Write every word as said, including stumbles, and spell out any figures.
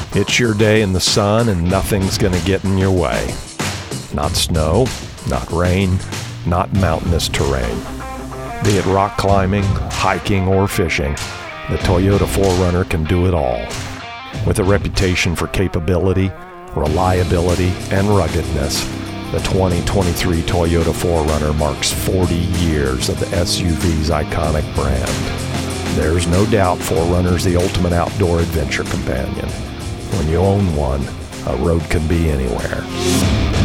It's your day in the sun and nothing's gonna get in your way. Not snow, not rain, not mountainous terrain. Be it rock climbing, hiking, or fishing, the Toyota four runner can do it all. With a reputation for capability, reliability, and ruggedness, the twenty twenty-three Toyota four runner marks forty years of the S U V's iconic brand. There's no doubt four runner's the ultimate outdoor adventure companion. When you own one, a road can be anywhere.